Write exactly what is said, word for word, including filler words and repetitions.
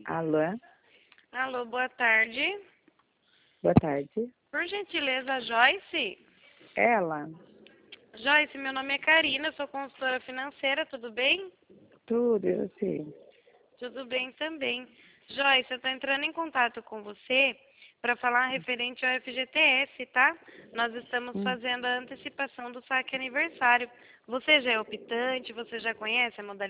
Alô? Alô, boa tarde. Boa tarde. Por gentileza, Joyce? Ela? Joyce, meu nome é Karina, sou consultora financeira, tudo bem? Tudo, eu sei. Tudo bem também. Joyce, eu estou entrando em contato com você para falar referente ao F G T S, tá? Nós estamos Hum. fazendo a antecipação do saque aniversário. Você já é optante? Você já conhece a modalidade?